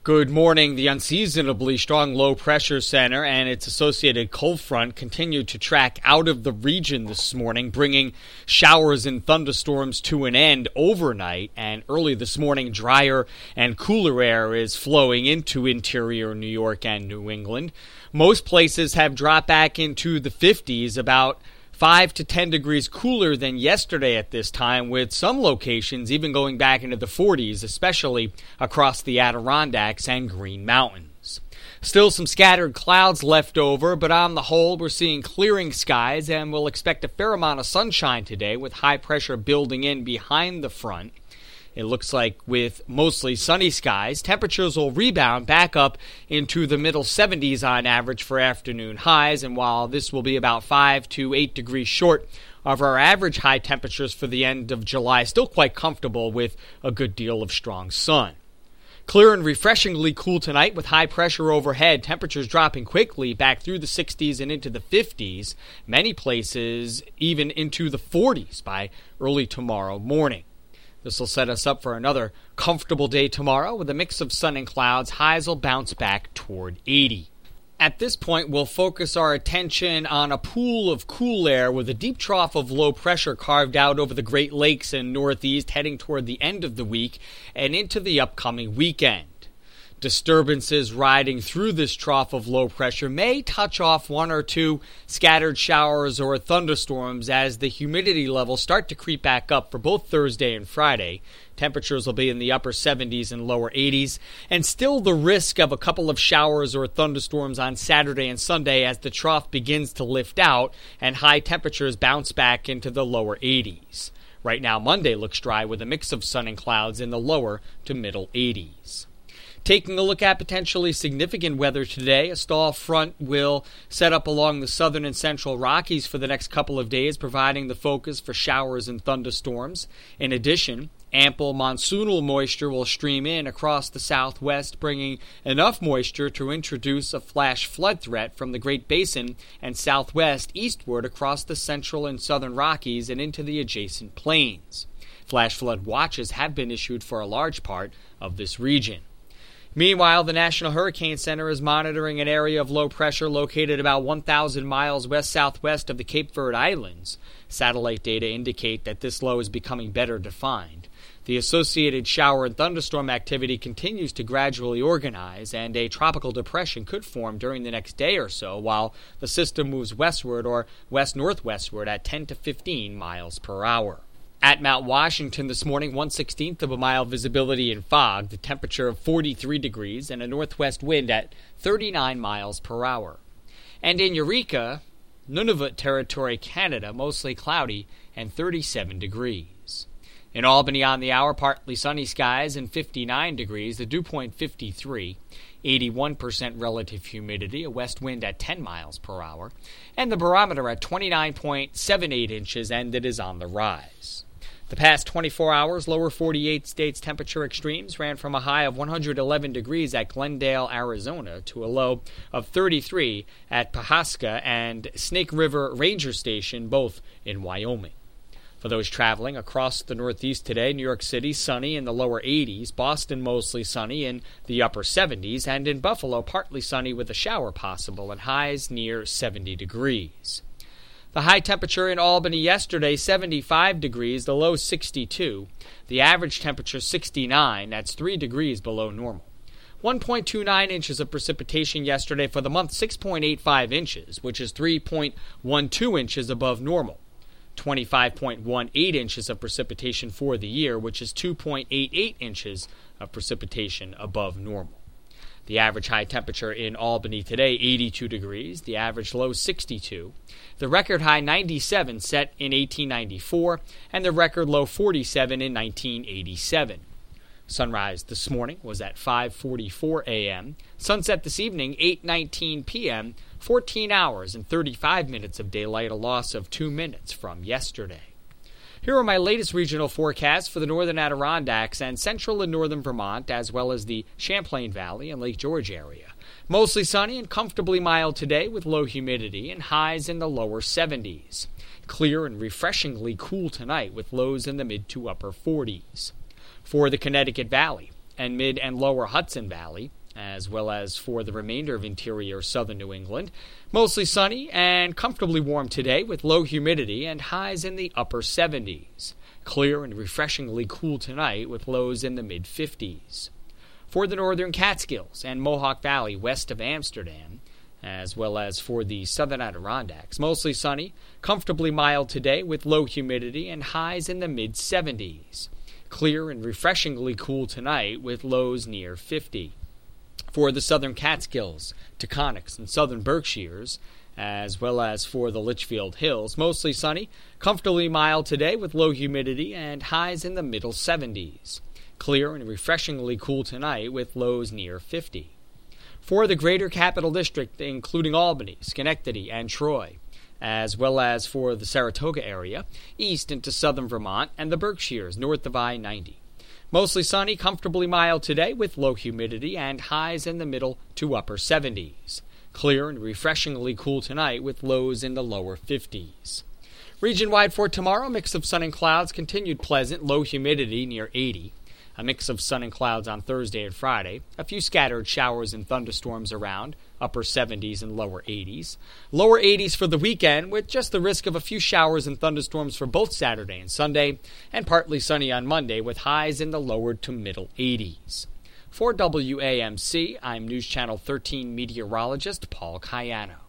Good morning. The unseasonably strong low-pressure center and its associated cold front continued to track out of the region this morning, bringing showers and thunderstorms to an end overnight. And early this morning, drier and cooler air is flowing into interior New York and New England. Most places have dropped back into the 50s, about 5 to 10 degrees cooler than yesterday at this time, with some locations even going back into the 40s, especially across the Adirondacks and Green Mountains. Still some scattered clouds left over, but on the whole, we're seeing clearing skies and we'll expect a fair amount of sunshine today with high pressure building in behind the front. It looks like with mostly sunny skies, temperatures will rebound back up into the middle 70s on average for afternoon highs, and while this will be about 5 to 8 degrees short of our average high temperatures for the end of July, still quite comfortable with a good deal of strong sun. Clear and refreshingly cool tonight with high pressure overhead, temperatures dropping quickly back through the 60s and into the 50s, many places even into the 40s by early tomorrow morning. This will set us up for another comfortable day tomorrow with a mix of sun and clouds. Highs will bounce back toward 80. At this point, we'll focus our attention on a pool of cool air with a deep trough of low pressure carved out over the Great Lakes and Northeast heading toward the end of the week and into the upcoming weekend. Disturbances riding through this trough of low pressure may touch off one or two scattered showers or thunderstorms as the humidity levels start to creep back up for both Thursday and Friday. Temperatures will be in the upper 70s and lower 80s, and still the risk of a couple of showers or thunderstorms on Saturday and Sunday as the trough begins to lift out and high temperatures bounce back into the lower 80s. Right now, Monday looks dry with a mix of sun and clouds in the lower to middle 80s. Taking a look at potentially significant weather today, a stall front will set up along the southern and central Rockies for the next couple of days, providing the focus for showers and thunderstorms. In addition, ample monsoonal moisture will stream in across the southwest, bringing enough moisture to introduce a flash flood threat from the Great Basin and southwest eastward across the central and southern Rockies and into the adjacent plains. Flash flood watches have been issued for a large part of this region. Meanwhile, the National Hurricane Center is monitoring an area of low pressure located about 1,000 miles west-southwest of the Cape Verde Islands. Satellite data indicate that this low is becoming better defined. The associated shower and thunderstorm activity continues to gradually organize, and a tropical depression could form during the next day or so while the system moves westward or west-northwestward at 10 to 15 miles per hour. At Mount Washington this morning, 1/16 of a mile visibility in fog, the temperature of 43 degrees, and a northwest wind at 39 miles per hour. And in Eureka, Nunavut Territory, Canada, mostly cloudy and 37 degrees. In Albany on the hour, partly sunny skies and 59 degrees, the dew point 53, 81% relative humidity, a west wind at 10 miles per hour, and the barometer at 29.78 inches, and it is on the rise. The past 24 hours, lower 48 states temperature extremes ran from a high of 111 degrees at Glendale, Arizona, to a low of 33 at Pawhuska and Snake River Ranger Station, both in Wyoming. For those traveling across the Northeast today, New York City sunny in the lower 80s, Boston mostly sunny in the upper 70s, and in Buffalo partly sunny with a shower possible and highs near 70 degrees. The high temperature in Albany yesterday, 75 degrees, the low 62. The average temperature 69, that's 3 degrees below normal. 1.29 inches of precipitation yesterday for the month, 6.85 inches, which is 3.12 inches above normal. 25.18 inches of precipitation for the year, which is 2.88 inches of precipitation above normal. The average high temperature in Albany today, 82 degrees. The average low, 62. The record high, 97, set in 1894, and the record low, 47, in 1987. Sunrise this morning was at 5:44 a.m. Sunset this evening, 8:19 p.m., 14 hours and 35 minutes of daylight, a loss of 2 minutes from yesterday. Here are my latest regional forecasts for the northern Adirondacks and central and northern Vermont, as well as the Champlain Valley and Lake George area. Mostly sunny and comfortably mild today with low humidity and highs in the lower 70s. Clear and refreshingly cool tonight with lows in the mid to upper 40s. For the Connecticut Valley, and mid and lower Hudson Valley, as well as for the remainder of interior southern New England. Mostly sunny and comfortably warm today with low humidity and highs in the upper 70s. Clear and refreshingly cool tonight with lows in the mid-50s. For the northern Catskills and Mohawk Valley west of Amsterdam, as well as for the southern Adirondacks, mostly sunny, comfortably mild today with low humidity and highs in the mid-70s. Clear and refreshingly cool tonight with lows near 50. For the southern Catskills, Taconics, and southern Berkshires, as well as for the Litchfield Hills, mostly sunny, comfortably mild today with low humidity and highs in the middle 70s. Clear and refreshingly cool tonight with lows near 50. For the greater Capital District, including Albany, Schenectady, and Troy, as well as for the Saratoga area, east into southern Vermont, and the Berkshires north of I-90. Mostly sunny, comfortably mild today with low humidity and highs in the middle to upper 70s. Clear and refreshingly cool tonight with lows in the lower 50s. Region-wide for tomorrow, mix of sun and clouds, continued pleasant, low humidity near 80. A mix of sun and clouds on Thursday and Friday. A few scattered showers and thunderstorms around, upper 70s and lower 80s. Lower 80s for the weekend, with just the risk of a few showers and thunderstorms for both Saturday and Sunday, and partly sunny on Monday with highs in the lower to middle 80s. For WAMC, I'm News Channel 13 meteorologist Paul Cayano.